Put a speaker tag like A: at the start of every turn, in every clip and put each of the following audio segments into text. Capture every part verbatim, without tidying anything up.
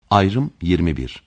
A: Ayrım yirmi bir.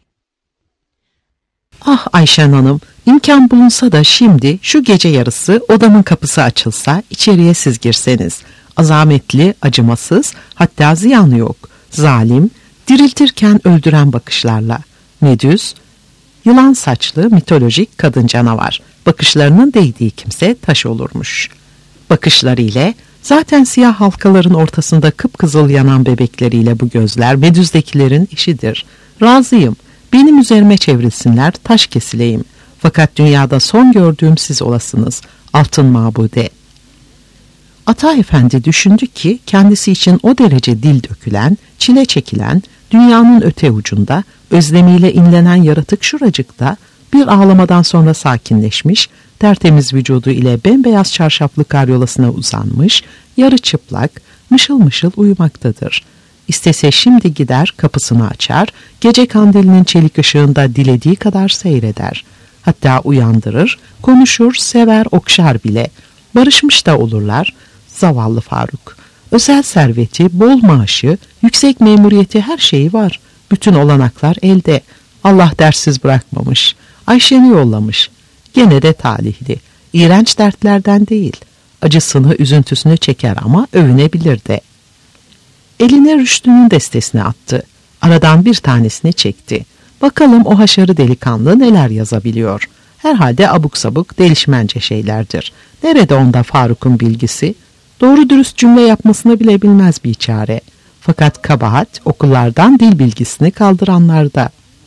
B: Ah Ayşen Hanım, imkan bulunsa da şimdi şu gece yarısı odamın kapısı açılsa, içeriye siz girseniz. Azametli, acımasız, hatta ziyanı yok. Zalim, diriltirken öldüren bakışlarla. Medüz, yılan saçlı mitolojik kadın canavar. Bakışlarının değdiği kimse taş olurmuş. Bakışları ile, zaten siyah halkaların ortasında kıpkızıl yanan bebekleriyle bu gözler Medüz'dekilerin işidir. Razıyım. Benim üzerime çevrilsinler, taş kesileyim. Fakat dünyada son gördüğüm siz olasınız, altın mabude. Ata Efendi düşündü ki kendisi için o derece dil dökülen, çile çekilen, dünyanın öte ucunda, özlemiyle inlenen yaratık şuracıkta, bir ağlamadan sonra sakinleşmiş, tertemiz vücudu ile bembeyaz çarşaflı karyolasına uzanmış, yarı çıplak, mışıl mışıl uyumaktadır. İstese şimdi gider kapısını açar, gece kandilinin çelik ışığında dilediği kadar seyreder. Hatta uyandırır, konuşur, sever, okşar bile. Barışmış da olurlar. Zavallı Faruk. Özel serveti, bol maaşı, yüksek memuriyeti, her şeyi var. Bütün olanaklar elde. Allah dersiz bırakmamış. Ayşe'ni yollamış. Gene de talihli. İğrenç dertlerden değil. Acısını, üzüntüsünü çeker ama övünebilir de. Eline Rüştü'nün destesini attı. Aradan bir tanesini çekti. Bakalım o haşarı delikanlı neler yazabiliyor. Herhalde abuk sabuk, delişmence şeylerdir. Nerede onda Faruk'un bilgisi? Doğru dürüst cümle yapmasını bile bilmez biçare. Fakat kabahat okullardan dil bilgisini kaldıranlarda.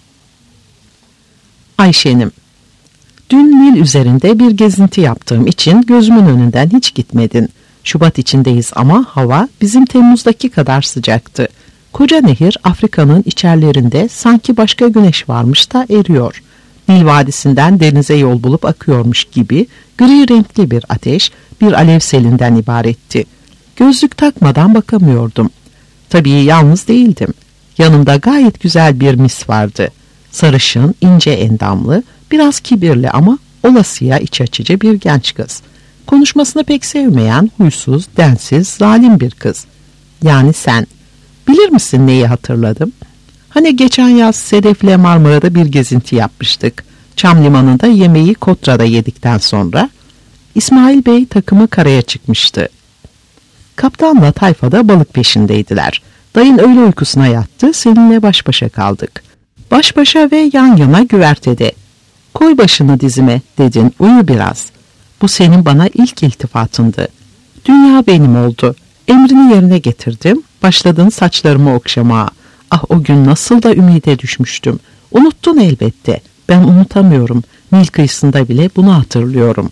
B: Ayşe'nim, dün Nil üzerinde bir gezinti yaptığım için gözümün önünden hiç gitmedin. Şubat içindeyiz ama hava bizim Temmuz'daki kadar sıcaktı. Koca nehir Afrika'nın içerlerinde sanki başka güneş varmış da eriyor. Nil Vadisi'nden denize yol bulup akıyormuş gibi gri renkli bir ateş bir alev selinden ibaretti. Gözlük takmadan bakamıyordum. Tabii yalnız değildim. Yanımda gayet güzel bir mis vardı. Sarışın, ince endamlı, biraz kibirli ama olasıya iç açıcı bir genç kız. Konuşmasını pek sevmeyen, huysuz, densiz, zalim bir kız. Yani sen. Bilir misin neyi hatırladım? Hani geçen yaz Sedef'le Marmara'da bir gezinti yapmıştık. Çam limanında yemeği Kotra'da yedikten sonra İsmail Bey takımı karaya çıkmıştı. Kaptanla tayfada balık peşindeydiler. Dayın öğle uykusuna yattı, seninle baş başa kaldık. Baş başa ve yan yana güvertede. Koy başını dizime dedin, uyu biraz. Bu senin bana ilk iltifatındı. Dünya benim oldu. Emrini yerine getirdim. Başladın saçlarımı okşamaya. Ah o gün nasıl da ümide düşmüştüm. Unuttun elbette. Ben unutamıyorum. Nil kıyısında bile bunu hatırlıyorum.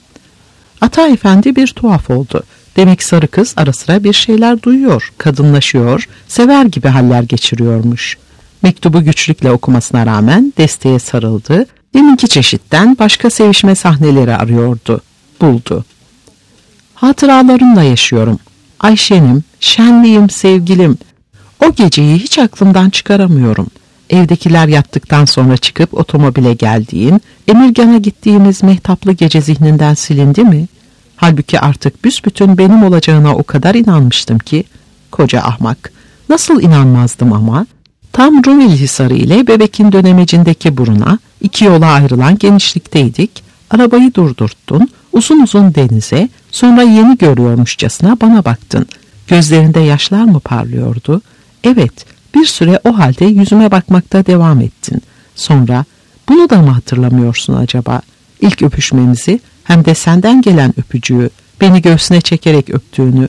B: Ata Efendi bir tuhaf oldu. Demek sarı kız ara sıra bir şeyler duyuyor, kadınlaşıyor, sever gibi haller geçiriyormuş. Mektubu güçlükle okumasına rağmen desteğe sarıldı. Deminki çeşitten başka sevişme sahneleri arıyordu. Buldu. Hatıralarımla yaşıyorum. Ayşe'nim, şenliyim, sevgilim. O geceyi hiç aklımdan çıkaramıyorum. Evdekiler yattıktan sonra çıkıp otomobile geldiğin, Emirgan'a gittiğimiz mehtaplı gece zihninden silindi mi? Halbuki artık büsbütün benim olacağına o kadar inanmıştım ki, koca ahmak. Nasıl inanmazdım ama? Tam Rumeli Hisarı ile Bebek'in dönemecindeki buruna, iki yola ayrılan genişlikteydik. Arabayı durdurttun, uzun uzun denize, sonra yeni görüyormuşçasına bana baktın. Gözlerinde yaşlar mı parlıyordu? Evet, bir süre o halde yüzüme bakmakta devam ettin. Sonra, bunu da mı hatırlamıyorsun acaba? İlk öpüşmemizi, hem de senden gelen öpücüğü, beni göğsüne çekerek öptüğünü.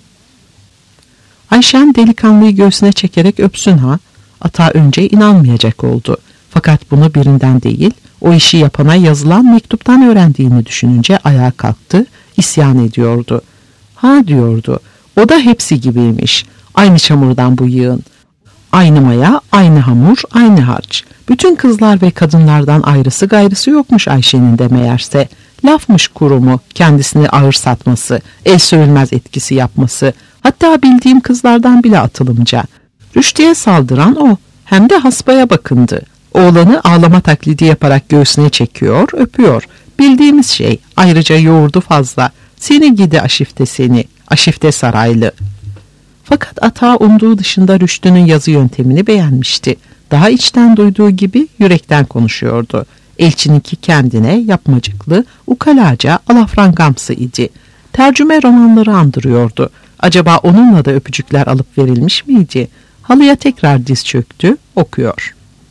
B: Ayşen delikanlıyı göğsüne çekerek öpsün ha. Ata önce inanmayacak oldu. Fakat bunu birinden değil, o işi yapana yazılan mektuptan öğrendiğini düşününce ayağa kalktı, isyan ediyordu. Ha diyordu, o da hepsi gibiymiş. Aynı çamurdan bu yığın. Aynı maya, aynı hamur, aynı harç. Bütün kızlar ve kadınlardan ayrısı gayrısı yokmuş Ayşe'nin de meğerse. Lafmış kurumu, kendisini ağır satması, el sövülmez etkisi yapması. Hatta bildiğim kızlardan bile atılımca. Rüştü'ye saldıran o, hem de hasbaya bakındı. Oğlanı ağlama taklidi yaparak göğsüne çekiyor, öpüyor. Bildiğimiz şey, ayrıca yoğurdu fazla. Seni gidi aşifte seni, aşifte saraylı. Fakat Ata umduğu dışında Rüştü'nün yazı yöntemini beğenmişti. Daha içten duyduğu gibi yürekten konuşuyordu. Elçininki kendine yapmacıklı, ukalaca, alafrangamsı idi. Tercüme romanları andırıyordu. Acaba onunla da öpücükler alıp verilmiş miydi? Halıya tekrar diz çöktü, okuyor.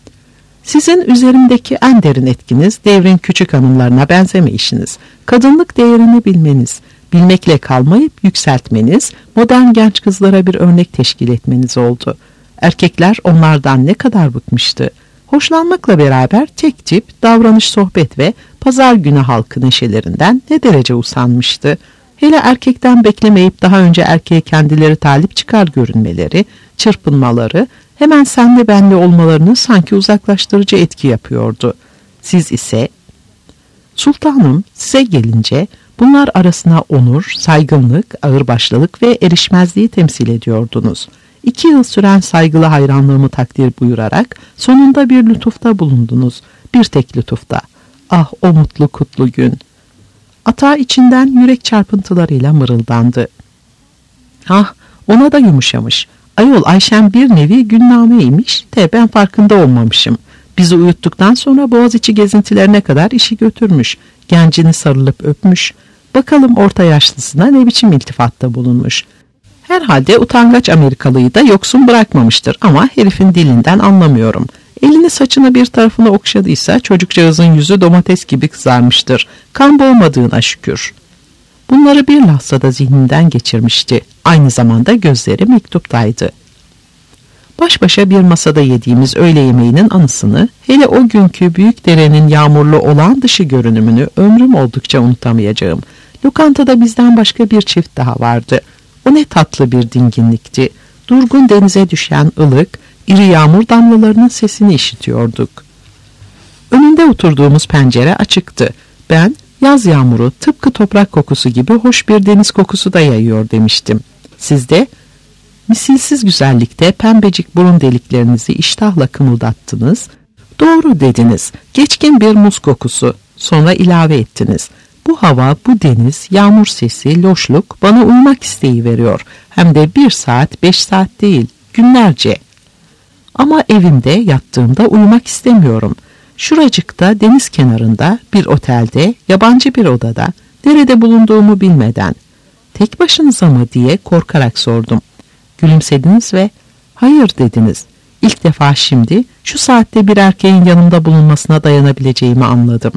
B: Sizin üzerimdeki en derin etkiniz devrin küçük hanımlarına benzemeyişiniz. Kadınlık değerini bilmeniz, bilmekle kalmayıp yükseltmeniz, modern genç kızlara bir örnek teşkil etmeniz oldu. Erkekler onlardan ne kadar bıkmıştı. Hoşlanmakla beraber tek tip, davranış, sohbet ve pazar günü halkı neşelerinden ne derece usanmıştı. Hele erkekten beklemeyip daha önce erkeğe kendileri talip çıkar görünmeleri, çırpınmaları, hemen senle benle olmalarını sanki uzaklaştırıcı etki yapıyordu. Siz ise, sultanım, size gelince bunlar arasına onur, saygınlık, ağırbaşlılık ve erişmezliği temsil ediyordunuz. İki yıl süren saygılı hayranlığımı takdir buyurarak sonunda bir lütufta bulundunuz. Bir tek lütufta. Ah o mutlu kutlu gün. Ata içinden yürek çarpıntılarıyla mırıldandı. Ah ona da yumuşamış. Ayol Ayşen bir nevi günnameymiş de ben farkında olmamışım. Bizi uyuttuktan sonra Boğaziçi gezintilerine kadar işi götürmüş. Gencini sarılıp öpmüş. Bakalım orta yaşlısına ne biçim iltifatta bulunmuş. Herhalde utangaç Amerikalıyı da yoksun bırakmamıştır ama herifin dilinden anlamıyorum. Elini saçını bir tarafına okşadıysa çocukcağızın yüzü domates gibi kızarmıştır. Kan boğmadığına şükür. Bunları bir lahzada zihninden geçirmişti. Aynı zamanda gözleri mektuptaydı. Baş başa bir masada yediğimiz öğle yemeğinin anısını, hele o günkü büyük derenin yağmurlu olağan dışı görünümünü ömrüm oldukça unutamayacağım. Lokantada bizden başka bir çift daha vardı. O ne tatlı bir dinginlikti. Durgun denize düşen ılık, iri yağmur damlalarının sesini işitiyorduk. Önünde oturduğumuz pencere açıktı. Ben, yaz yağmuru tıpkı toprak kokusu gibi hoş bir deniz kokusu da yayıyor demiştim. Siz de, misilsiz güzellikte pembecik burun deliklerinizi iştahla kımıldattınız. Doğru dediniz, geçkin bir muz kokusu. Sonra ilave ettiniz. Bu hava, bu deniz, yağmur sesi, loşluk bana uyumak isteği veriyor. Hem de bir saat, beş saat değil, günlerce. Ama evimde yattığımda uyumak istemiyorum. Şuracıkta deniz kenarında, bir otelde, yabancı bir odada, nerede bulunduğumu bilmeden. Tek başınıza mı diye korkarak sordum. Gülümsediniz ve hayır dediniz. İlk defa şimdi şu saatte bir erkeğin yanımda bulunmasına dayanabileceğimi anladım.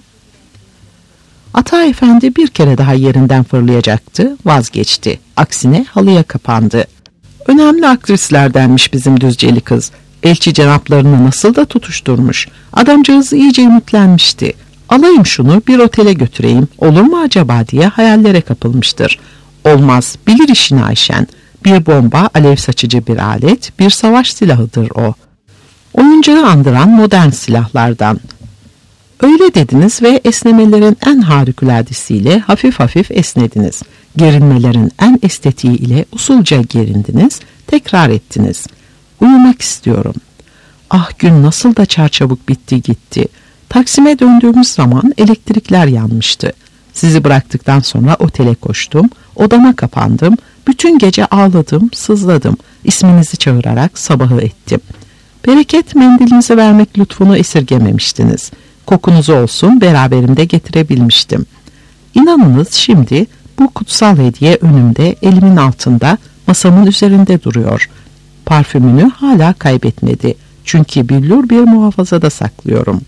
B: Ata Efendi bir kere daha yerinden fırlayacaktı, vazgeçti. Aksine halıya kapandı. Önemli aktrislerdenmiş bizim Düzceli kız. Elçi cenaplarını nasıl da tutuşturmuş. Adamcağız iyice ümitlenmişti. Alayım şunu bir otele götüreyim, olur mu acaba diye hayallere kapılmıştır. Olmaz, bilir işini Ayşen. Bir bomba, alev saçıcı bir alet, bir savaş silahıdır o. Oyuncağı andıran modern silahlardan. Öyle dediniz ve esnemelerin en harikuladesiyle hafif hafif esnediniz. Gerinmelerin en estetiği ile usulca gerindiniz, tekrar ettiniz. Uyumak istiyorum. Ah gün nasıl da çarçabuk bitti gitti. Taksim'e döndüğümüz zaman elektrikler yanmıştı. Sizi bıraktıktan sonra otele koştum, odama kapandım, bütün gece ağladım, sızladım. İsminizi çağırarak sabahı ettim. Bereket mendilinizi vermek lütfunu esirgememiştiniz. Kokunuzu olsun beraberimde getirebilmiştim. İnanınız şimdi bu kutsal hediye önümde, elimin altında, masamın üzerinde duruyor. Parfümünü hala kaybetmedi. Çünkü billur bir muhafazada saklıyorum.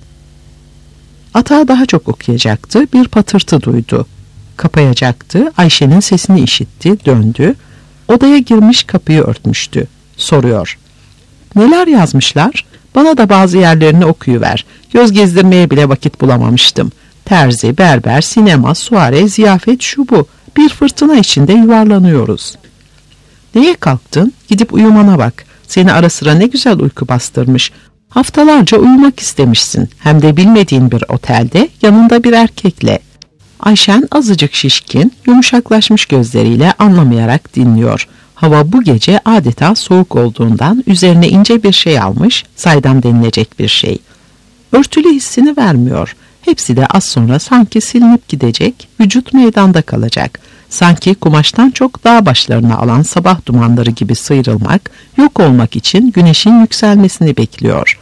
B: Ata daha çok okuyacaktı, bir patırtı duydu. Kapayacaktı, Ayşe'nin sesini işitti, döndü. Odaya girmiş kapıyı örtmüştü. Soruyor. Neler yazmışlar? Bana da bazı yerlerini okuyuver. Göz gezdirmeye bile vakit bulamamıştım. Terzi, berber, sinema, suare, ziyafet şu bu. Bir fırtına içinde yuvarlanıyoruz. Neye kalktın? Gidip uyumana bak. Seni ara sıra ne güzel uyku bastırmış. Haftalarca uyumak istemişsin. Hem de bilmediğin bir otelde, yanında bir erkekle. Ayşen azıcık şişkin, yumuşaklaşmış gözleriyle anlamayarak dinliyor. Hava bu gece adeta soğuk olduğundan üzerine ince bir şey almış, saydam denilecek bir şey. Örtülü hissini vermiyor. Hepsi de az sonra sanki silinip gidecek, vücut meydanda kalacak. Sanki kumaştan çok dağ başlarına alan sabah dumanları gibi sıyrılmak, yok olmak için güneşin yükselmesini bekliyor.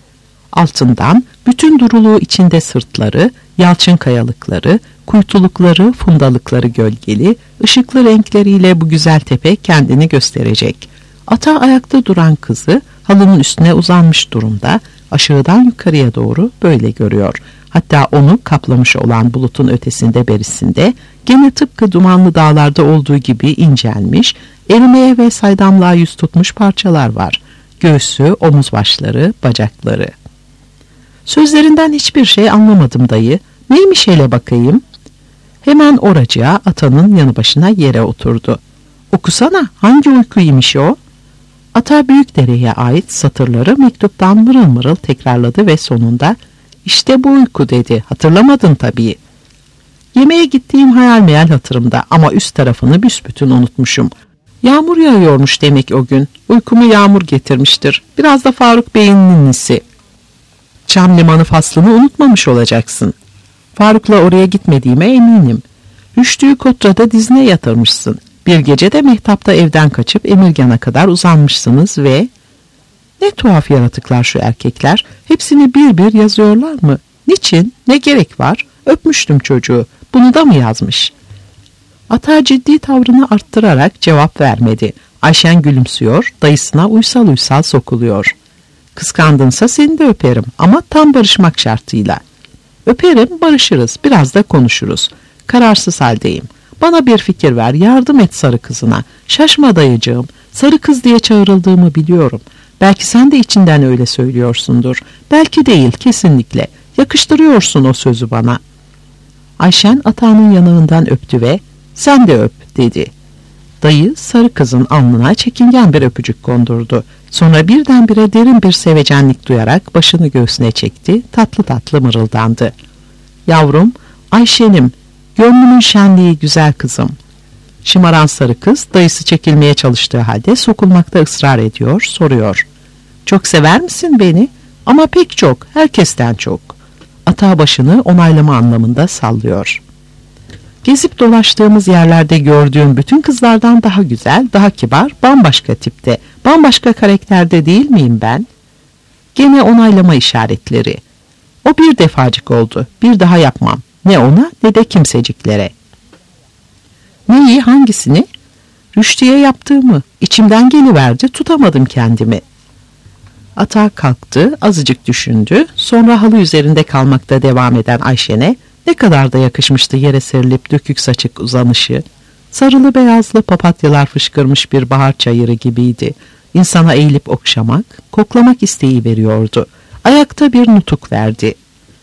B: Altından bütün duruluğu içinde sırtları, yalçın kayalıkları, kuytulukları, fundalıkları gölgeli, ışıklı renkleriyle bu güzel tepe kendini gösterecek. Ata ayakta duran kızı halının üstüne uzanmış durumda, aşağıdan yukarıya doğru böyle görüyor. Hatta onu kaplamış olan bulutun ötesinde berisinde, gene tıpkı dumanlı dağlarda olduğu gibi incelmiş, erimeye ve saydamlığa yüz tutmuş parçalar var. Göğsü, omuz başları, bacakları. Sözlerinden hiçbir şey anlamadım dayı. Neymiş hele bakayım? Hemen oracığa atanın yanı başına yere oturdu. Okusana, hangi uykuymuş o? Ata Büyükdere'ye ait satırları mektuptan mırıl mırıl tekrarladı ve sonunda işte bu uyku dedi. Hatırlamadın tabii. Yemeğe gittiğim hayal meyal hatırımda ama üst tarafını büsbütün unutmuşum. Yağmur yağıyormuş demek o gün. Uykumu yağmur getirmiştir. Biraz da Faruk Bey'in ninnisi. Çam limanı faslını unutmamış olacaksın. Faruk'la oraya gitmediğime eminim. Rüştü'yü Kotra'da dizine yatırmışsın. Bir gece de Mehtap'ta evden kaçıp Emirgan'a kadar uzanmışsınız ve... Ne tuhaf yaratıklar şu erkekler. Hepsini bir bir yazıyorlar mı? Niçin? Ne gerek var? Öpmüştüm çocuğu. Bunu da mı yazmış? Ata ciddi tavrını arttırarak cevap vermedi. Ayşen gülümsüyor, dayısına uysal uysal sokuluyor. Kıskandınsa seni de öperim ama tam barışmak şartıyla. Öperim, barışırız, biraz da konuşuruz. Kararsız haldeyim. Bana bir fikir ver, yardım et sarı kızına. Şaşma dayıcığım, sarı kız diye çağrıldığımı biliyorum. Belki sen de içinden öyle söylüyorsundur. Belki değil, kesinlikle. Yakıştırıyorsun o sözü bana. Ayşen atağının yanağından öptü ve sen de öp dedi. Dayı sarı kızın alnına çekingen bir öpücük kondurdu. Sonra birdenbire derin bir sevecenlik duyarak başını göğsüne çekti, tatlı tatlı mırıldandı. Yavrum, Ayşe'nim, gönlümün şenliği güzel kızım. Şımaran sarı kız dayısı çekilmeye çalıştığı halde sokulmakta ısrar ediyor, soruyor. Çok sever misin beni? Ama pek çok, herkesten çok. Ata başını onaylama anlamında sallıyor. Gezip dolaştığımız yerlerde gördüğüm bütün kızlardan daha güzel, daha kibar, bambaşka tipte, bambaşka karakterde değil miyim ben? Gene onaylama işaretleri. O bir defacık oldu, bir daha yapmam. Ne ona ne de kimseciklere. Neyi, hangisini? Rüştü'ye yaptığımı. İçimden geliverdi, tutamadım kendimi. Ata kalktı, azıcık düşündü, sonra halı üzerinde kalmakta devam eden Ayşen'e ne kadar da yakışmıştı yere serilip dökük saçık uzanışı. Sarılı beyazlı papatyalar fışkırmış bir bahar çayırı gibiydi. İnsana eğilip okşamak, koklamak isteği veriyordu. Ayakta bir nutuk verdi.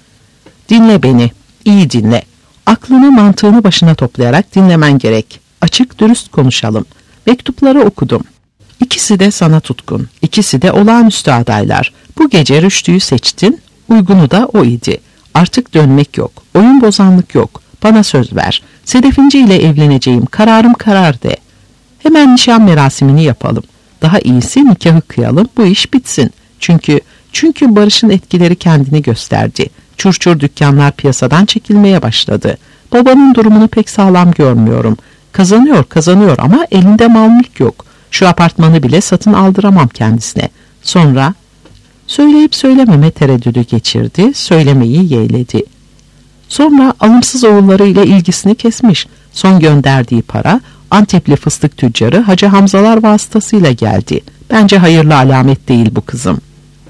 B: Dinle beni, iyi dinle. Aklını mantığını başına toplayarak dinlemen gerek. Açık dürüst konuşalım. Mektupları okudum. İkisi de sana tutkun, ikisi de olağanüstü adaylar. Bu gece Rüştü'yü seçtin, uygunu da o idi. Artık dönmek yok, oyun bozanlık yok. Bana söz ver. Sedefinci ile evleneceğim, kararım karar de. Hemen nişan merasimini yapalım. Daha iyisi nikahı kıyalım, bu iş bitsin. Çünkü çünkü barışın etkileri kendini gösterdi. Çurçur dükkanlar piyasadan çekilmeye başladı. Babanın durumunu pek sağlam görmüyorum. Kazanıyor kazanıyor ama elinde mal mülk yok. Şu apartmanı bile satın aldıramam kendisine. Sonra söyleyip söylememe tereddüdü geçirdi, söylemeyi yeğledi. Sonra alımsız oğullarıyla ilgisini kesmiş. Son gönderdiği para Antepli fıstık tüccarı Hacı Hamzalar vasıtasıyla geldi. Bence hayırlı alamet değil bu kızım.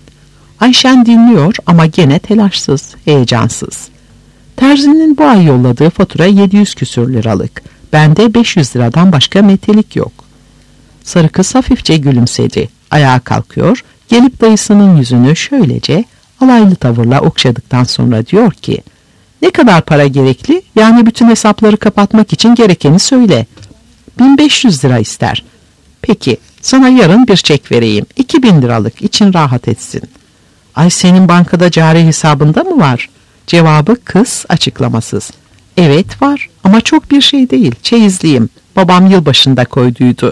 B: Ayşen dinliyor ama gene telaşsız, heyecansız. Terzinin bu ay yolladığı fatura yedi yüz küsür liralık. Bende beş yüz liradan başka metelik yok. Sarı kız hafifçe gülümsedi. Ayağa kalkıyor, gelip dayısının yüzünü şöylece alaylı tavırla okşadıktan sonra diyor ki, ne kadar para gerekli? Yani bütün hesapları kapatmak için gerekeni söyle. bin beş yüz lira ister. Peki, sana yarın bir çek vereyim. iki bin liralık, için rahat etsin. Ay, senin bankada cari hesabında mı var? Cevabı kız açıklamasız. Evet var ama çok bir şey değil, çeyizliyim. Babam yılbaşında koyduydu.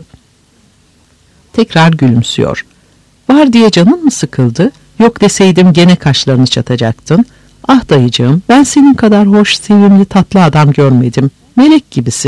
B: Tekrar gülümsüyor. Var diye canın mı sıkıldı? Yok deseydim gene kaşlarını çatacaktın. Ah dayıcığım, ben senin kadar hoş, sevimli, tatlı adam görmedim. Melek gibisin.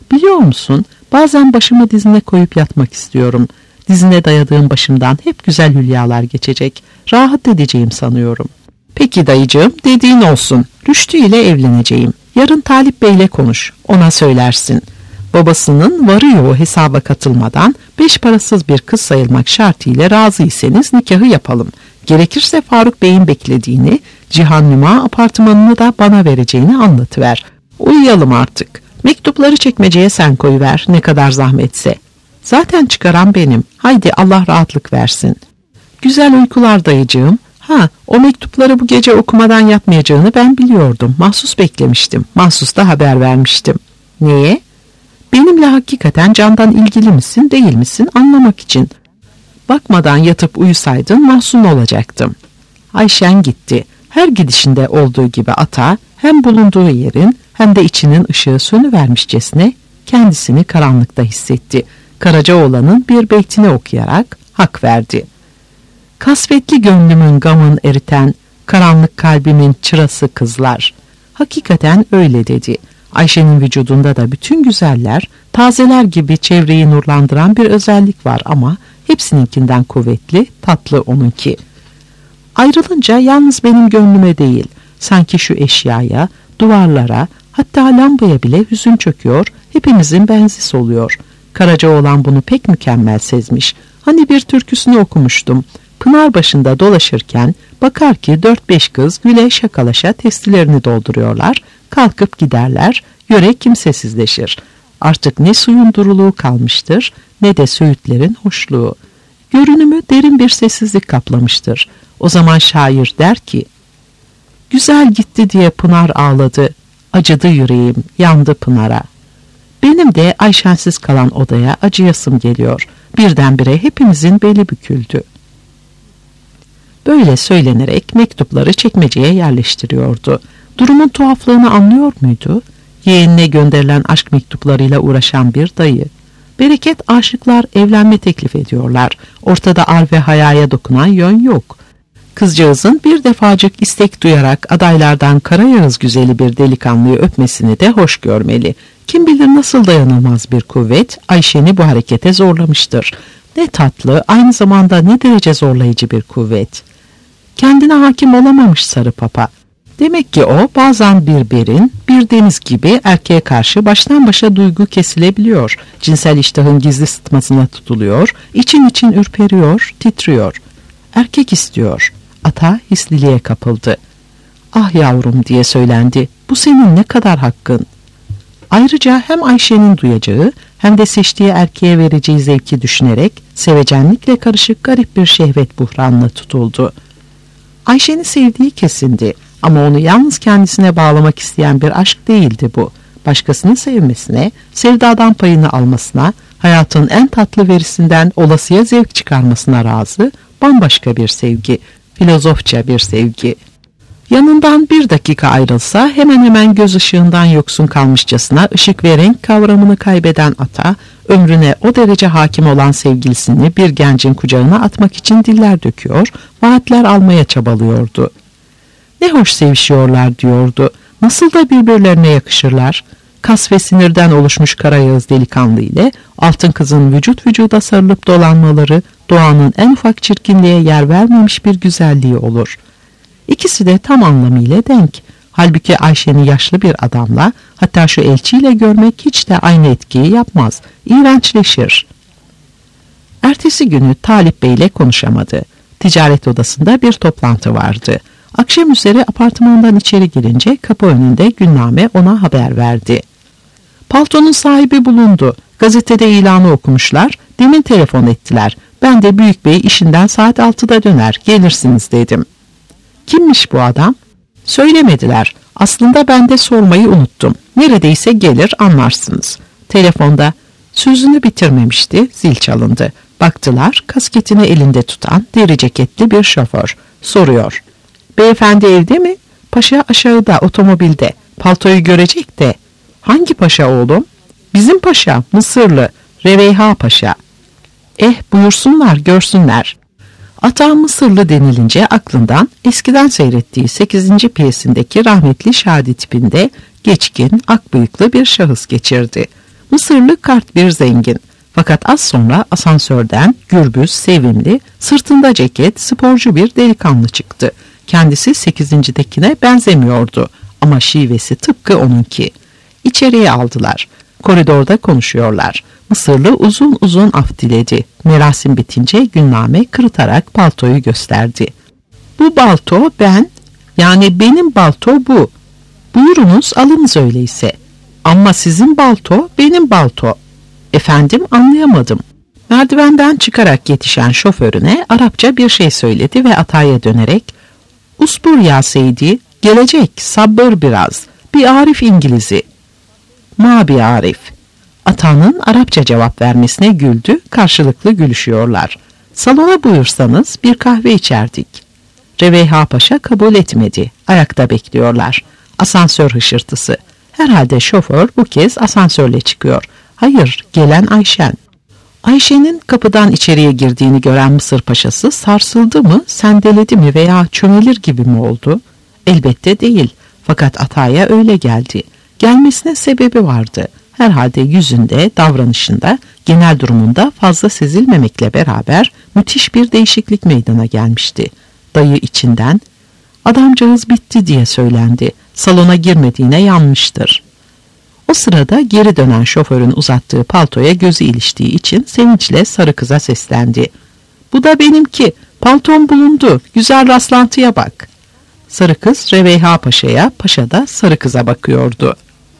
B: Biliyor musun, bazen başımı dizine koyup yatmak istiyorum. Dizine dayadığım başımdan hep güzel hülyalar geçecek. Rahat edeceğim sanıyorum. Peki dayıcığım, dediğin olsun. Rüştü ile evleneceğim. Yarın Talip Bey'le konuş. Ona söylersin. Babasının varı yoğu hesaba katılmadan beş parasız bir kız sayılmak şartıyla razıysanız nikahı yapalım. Gerekirse Faruk Bey'in beklediğini, Cihan Numa apartmanını da bana vereceğini anlatıver. Uyuyalım artık. Mektupları çekmeceye sen koyuver, ne kadar zahmetse. Zaten çıkaran benim. Haydi Allah rahatlık versin. Güzel uykular dayıcığım. Ha, o mektupları bu gece okumadan yapmayacağını ben biliyordum. Mahsus beklemiştim. Mahsus da haber vermiştim. Niye? Benimle hakikaten candan ilgili misin, değil misin anlamak için. Bakmadan yatıp uyusaydın mahzun olacaktım. Ayşen gitti. Her gidişinde olduğu gibi ata hem bulunduğu yerin hem de içinin ışığı sönüvermişçesine kendisini karanlıkta hissetti. Karacaoğlan'ın bir beytini okuyarak hak verdi. Kasvetli gönlümün gamın eriten, karanlık kalbimin çırası kızlar. Hakikaten öyle dedi. Ayşe'nin vücudunda da bütün güzeller, tazeler gibi çevreyi nurlandıran bir özellik var ama hepsininkinden kuvvetli, tatlı onunki. Ayrılınca yalnız benim gönlüme değil, sanki şu eşyaya, duvarlara, hatta lambaya bile hüzün çöküyor, hepimizin benzisi oluyor. Karacaoğlan bunu pek mükemmel sezmiş. Hani bir türküsünü okumuştum. Pınar başında dolaşırken bakar ki dört beş kız güle şakalaşa testilerini dolduruyorlar, kalkıp giderler, yöre kimsesizleşir. Artık ne suyun duruluğu kalmıştır, ne de söğütlerin hoşluğu. Görünümü derin bir sessizlik kaplamıştır. O zaman şair der ki, güzel gitti diye Pınar ağladı, acıdı yüreğim, yandı Pınar'a. Benim de Ayşensiz kalan odaya acıyasım geliyor. Birdenbire hepimizin beli büküldü. Böyle söylenerek mektupları çekmeceye yerleştiriyordu. Durumun tuhaflığını anlıyor muydu? Yeğenine gönderilen aşk mektuplarıyla uğraşan bir dayı. Bereket aşıklar evlenme teklif ediyorlar. Ortada ar ve hayaya dokunan yön yok. Kızcağızın bir defacık istek duyarak adaylardan Karayağız güzeli bir delikanlıyı öpmesini de hoş görmeli. Kim bilir nasıl dayanılmaz bir kuvvet Ayşe'ni bu harekete zorlamıştır. Ne tatlı, aynı zamanda ne derece zorlayıcı bir kuvvet. Kendine hakim olamamış sarı papa. Demek ki o bazen bir berin, bir deniz gibi erkeğe karşı baştan başa duygu kesilebiliyor. Cinsel iştahın gizli sıtmasına tutuluyor, için için ürperiyor, titriyor. Erkek istiyor. Ata hisliliğe kapıldı. Ah yavrum diye söylendi. Bu senin ne kadar hakkın. Ayrıca hem Ayşe'nin duyacağı hem de seçtiği erkeğe vereceği zevki düşünerek sevecenlikle karışık garip bir şehvet buhranına tutuldu. Ayşe'ni sevdiği kesindi ama onu yalnız kendisine bağlamak isteyen bir aşk değildi bu. Başkasını sevmesine, sevdadan payını almasına, hayatın en tatlı verisinden olasıya zevk çıkarmasına razı, bambaşka bir sevgi, filozofça bir sevgi. Yanından bir dakika ayrılsa hemen hemen göz ışığından yoksun kalmışçasına ışık ve renk kavramını kaybeden ata, ömrüne o derece hakim olan sevgilisini bir gencin kucağına atmak için diller döküyor, vaatler almaya çabalıyordu. Ne hoş sevişiyorlar diyordu, nasıl da birbirlerine yakışırlar. Kas ve sinirden oluşmuş Karayağız delikanlı ile altın kızın vücut vücuda sarılıp dolanmaları doğanın en ufak çirkinliğe yer vermemiş bir güzelliği olur. İkisi de tam anlamıyla denk. Halbuki Ayşe'ni yaşlı bir adamla, hatta şu elçiyle görmek hiç de aynı etkiyi yapmaz. İğrençleşir. Ertesi günü Talip Bey ile konuşamadı. Ticaret odasında bir toplantı vardı. Akşam üzeri apartmandan içeri girince kapı önünde Gülname ona haber verdi. Paltonun sahibi bulundu. Gazetede ilanı okumuşlar. Demin telefon ettiler. Ben de Büyük Bey işinden saat altıda döner. Gelirsiniz dedim. Kimmiş bu adam? Söylemediler. Aslında ben de sormayı unuttum. Neredeyse gelir anlarsınız. Telefonda sözünü bitirmemişti. Zil çalındı. Baktılar, kasketini elinde tutan deri ceketli bir şoför. Soruyor. Beyefendi evde mi? Paşa aşağıda otomobilde. Paltoyu görecek de. Hangi paşa oğlum? Bizim paşa, Mısırlı. Reveyha Paşa. Eh buyursunlar görsünler. Ata Mısırlı denilince aklından eskiden seyrettiği sekizinci piyesindeki rahmetli Şadi tipinde geçkin, ak bıyıklı bir şahıs geçirdi. Mısırlı kart bir zengin. Fakat az sonra asansörden gürbüz, sevimli, sırtında ceket, sporcu bir delikanlı çıktı. Kendisi sekizincidekine benzemiyordu ama şivesi tıpkı onunki. İçeriye aldılar. Koridorda konuşuyorlar. Mısırlı uzun uzun af diledi. Merasim bitince Günname kırıtarak paltoyu gösterdi. Bu palto ben, yani benim palto bu. Buyurunuz alınız öyleyse. Ama sizin palto benim palto. Efendim, anlayamadım. Merdivenden çıkarak yetişen şoförüne Arapça bir şey söyledi ve Atay'a dönerek "Uspur ya Seydi, gelecek, sabır biraz, bir Arif İngilizi." "Ma bir Arif." Ata'nın Arapça cevap vermesine güldü, karşılıklı gülüşüyorlar. "Salona buyursanız bir kahve içerdik." Reveyha Paşa kabul etmedi, ayakta bekliyorlar. Asansör hışırtısı. Herhalde şoför bu kez asansörle çıkıyor. Hayır, gelen Ayşen. Ayşe'nin kapıdan içeriye girdiğini gören Mısır Paşası sarsıldı mı, sendeledi mi veya çömelir gibi mi oldu? Elbette değil. Fakat Ata'ya öyle geldi. Gelmesine sebebi vardı. Herhalde yüzünde, davranışında, genel durumunda fazla sezilmemekle beraber müthiş bir değişiklik meydana gelmişti. Dayı içinden, "Adamcağız bitti" diye söylendi. Salona girmediğine yanmıştır. O sırada geri dönen şoförün uzattığı paltoya gözü iliştiği için sevinçle sarı kıza seslendi. "Bu da benimki, paltom bulundu, güzel rastlantıya bak." Sarı kız Reveyha Paşa'ya, paşa da sarı kıza bakıyordu.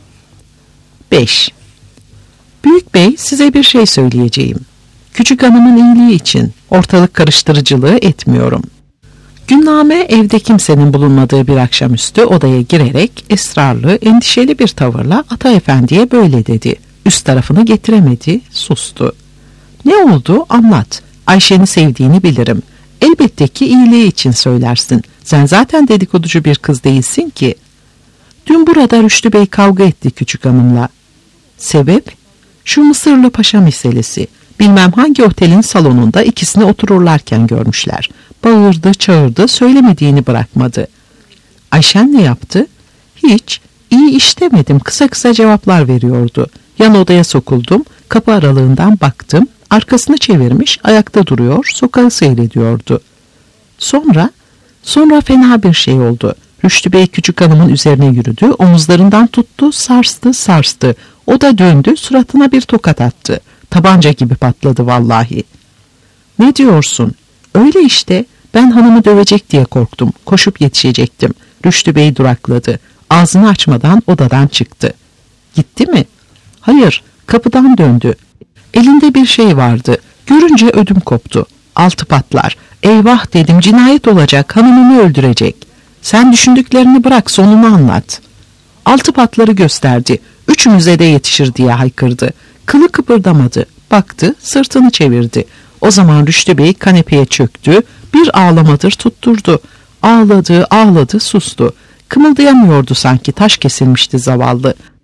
B: beş. Büyük bey, size bir şey söyleyeceğim. Küçük hanımın iyiliği için ortalık karıştırıcılığı etmiyorum. Günname evde kimsenin bulunmadığı bir akşamüstü odaya girerek esrarlı, endişeli bir tavırla Ata Efendi'ye böyle dedi. Üst tarafını getiremedi, sustu. "Ne oldu? Anlat. Ayşe'ni sevdiğini bilirim. Elbette ki iyiliği için söylersin. Sen zaten dedikoducu bir kız değilsin ki." "Dün burada Rüştü Bey kavga etti küçük hanımla." "Sebep?" "Şu Mısırlı Paşa meselesi. Bilmem hangi otelin salonunda ikisini otururlarken görmüşler. Bağırdı, çağırdı, söylemediğini bırakmadı." "Ayşen ne yaptı?" "Hiç, iyi iş demedim, kısa kısa cevaplar veriyordu. Yan odaya sokuldum, kapı aralığından baktım, arkasını çevirmiş, ayakta duruyor, sokağı seyrediyordu." "Sonra?" "Sonra fena bir şey oldu. Rüştü Bey küçük hanımın üzerine yürüdü, omuzlarından tuttu, sarstı, sarstı. O da döndü, suratına bir tokat attı. Tabanca gibi patladı vallahi." "Ne diyorsun?" "Öyle işte. Ben hanımı dövecek diye korktum. Koşup yetişecektim. Rüştü Bey durakladı. Ağzını açmadan odadan çıktı." "Gitti mi?" "Hayır. Kapıdan döndü. Elinde bir şey vardı. Görünce ödüm koptu. Altı patlar. Eyvah dedim, cinayet olacak. Hanımımı öldürecek." "Sen düşündüklerini bırak, sonunu anlat." Altı patları gösterdi. "Üçümüze de yetişir" diye haykırdı. Kılı kıpırdamadı. Baktı, sırtını çevirdi. O zaman Rüştü Bey kanepeye çöktü, bir ağlamadır tutturdu. Ağladı, ağladı, sustu. Kımıldayamıyordu, sanki taş kesilmişti zavallı.